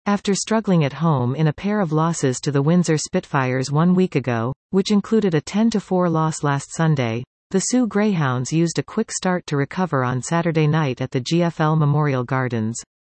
After struggling at home in a pair of losses to the Windsor Spitfires 1 week ago, which included a 10-4 loss last Sunday, the Sioux Greyhounds used a quick start to recover on Saturday night at the GFL Memorial Gardens.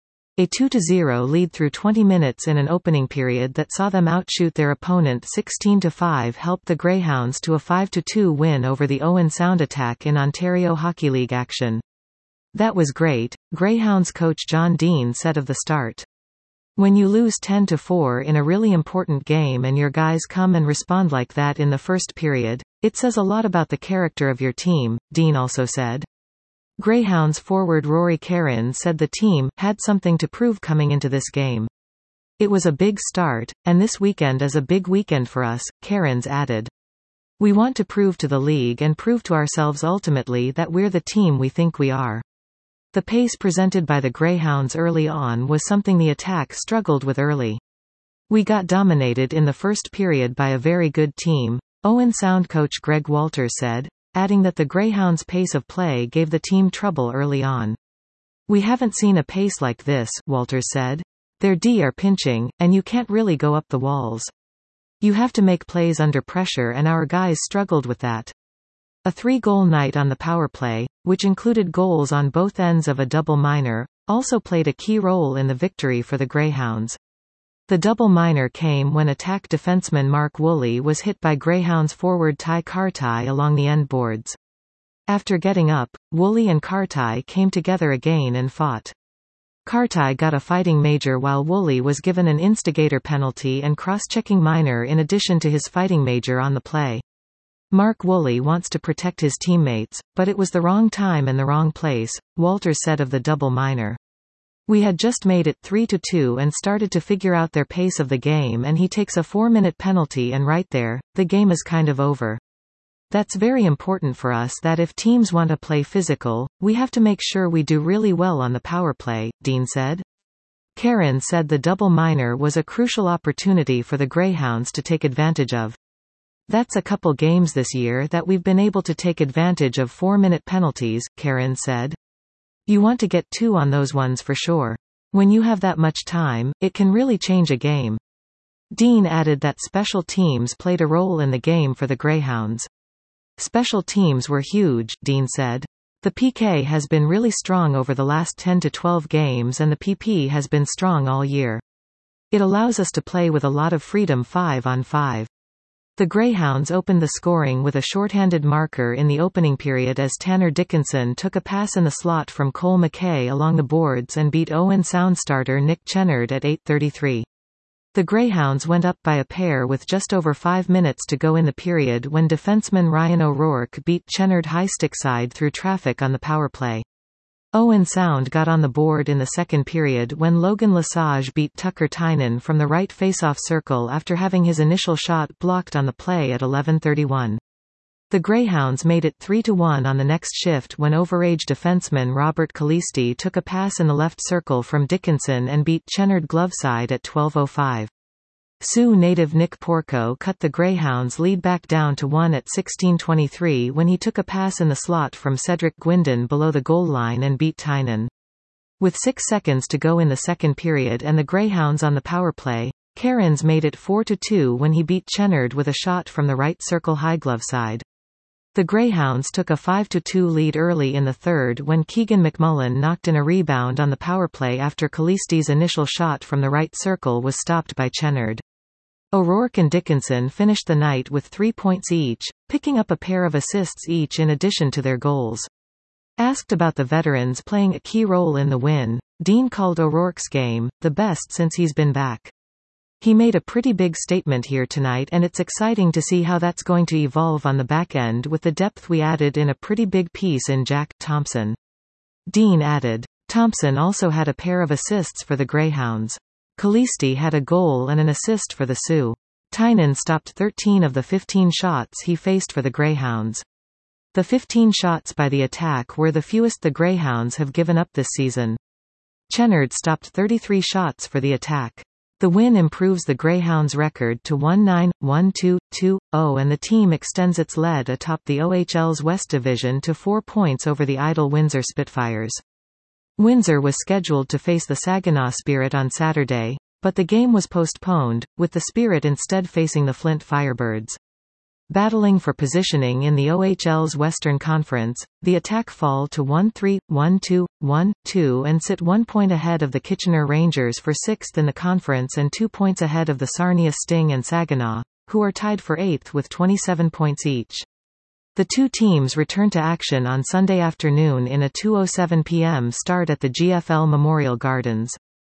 A 2-0 lead through 20 minutes in an opening period that saw them outshoot their opponent 16-5 helped the Greyhounds to a 5-2 win over the Owen Sound Attack in Ontario Hockey League action. "That was great," Greyhounds coach John Dean said of the start. "When you lose 10-4 in a really important game and your guys come and respond like that in the first period, it says a lot about the character of your team," Dean also said. Greyhounds forward Rory Cairns said the team had something to prove coming into this game. "It was a big start, and this weekend is a big weekend for us," Cairns added. "We want to prove to the league and prove to ourselves ultimately that we're the team we think we are." The pace presented by the Greyhounds early on was something the attack struggled with early. "We got dominated in the first period by a very good team," Owen Sound coach Greg Walters said, adding that the Greyhounds' pace of play gave the team trouble early on. "We haven't seen a pace like this," Walters said. "Their D are pinching, and you can't really go up the walls. You have to make plays under pressure and our guys struggled with that." A 3-goal night on the power play, which included goals on both ends of a double minor, also played a key role in the victory for the Greyhounds. The double minor came when attack defenseman Mark Woolley was hit by Greyhounds forward Ty Kartai along the end boards. After getting up, Woolley and Kartai came together again and fought. Kartai got a fighting major while Woolley was given an instigator penalty and cross-checking minor in addition to his fighting major on the play. Mark Woolley wants to protect his teammates, but it was the wrong time and the wrong place, Walters said of the double minor. "We had just made it 3-2 and started to figure out their pace of the game and he takes a 4-minute penalty and right there, the game is kind of over. That's very important for us that if teams want to play physical, we have to make sure we do really well on the power play," Dean said. Karen said the double minor was a crucial opportunity for the Greyhounds to take advantage of. "That's a couple games this year that we've been able to take advantage of 4-minute penalties," Karen said. "You want to get 2 on those ones for sure. When you have that much time, it can really change a game." Dean added that special teams played a role in the game for the Greyhounds. "Special teams were huge," Dean said. "The PK has been really strong over the last 10 to 12 games and the PP has been strong all year. It allows us to play with a lot of freedom 5-on-5. The Greyhounds opened the scoring with a shorthanded marker in the opening period as Tanner Dickinson took a pass in the slot from Cole McKay along the boards and beat Owen Sound starter Nick Chennard at 8:33. The Greyhounds went up by a pair with just over 5 minutes to go in the period when defenseman Ryan O'Rourke beat Chennard high stick side through traffic on the power play. Owen Sound got on the board in the second period when Logan Lesage beat Tucker Tynan from the right face-off circle after having his initial shot blocked on the play at 11:31. The Greyhounds made it 3-1 on the next shift when overage defenseman Robert Calisti took a pass in the left circle from Dickinson and beat Chennard gloveside at 12:05. Sioux native Nick Porco cut the Greyhounds' lead back down to 1 at 16:23 when he took a pass in the slot from Cedric Gwindon below the goal line and beat Tynan. With 6 seconds to go in the second period and the Greyhounds on the power play, Cairns made it 4-2 when he beat Chennard with a shot from the right circle high glove side. The Greyhounds took a 5-2 lead early in the third when Keegan McMullen knocked in a rebound on the power play after Calisti's initial shot from the right circle was stopped by Chennard. O'Rourke and Dickinson finished the night with 3 points each, picking up a pair of assists each in addition to their goals. Asked about the veterans playing a key role in the win, Dean called O'Rourke's game the best since he's been back. "He made a pretty big statement here tonight and it's exciting to see how that's going to evolve on the back end with the depth we added in a pretty big piece in Jack Thompson." Dean added. Thompson also had a pair of assists for the Greyhounds. Calisti had a goal and an assist for the Sioux. Tynan stopped 13 of the 15 shots he faced for the Greyhounds. The 15 shots by the attack were the fewest the Greyhounds have given up this season. Chennard stopped 33 shots for the attack. The win improves the Greyhounds' record to 1-9-1-2-2-0 and the team extends its lead atop the OHL's West Division to 4 points over the idle Windsor Spitfires. Windsor was scheduled to face the Saginaw Spirit on Saturday, But the game was postponed, with the Spirit instead facing the Flint Firebirds. Battling for positioning in the OHL's Western Conference, the Attack fall to 1-3, 1-2, 1-2 and sit 1 point ahead of the Kitchener Rangers for 6th in the conference and 2 points ahead of the Sarnia Sting and Saginaw, who are tied for 8th with 27 points each. The two teams return to action on Sunday afternoon in a 2:07 p.m. start at the GFL Memorial Gardens.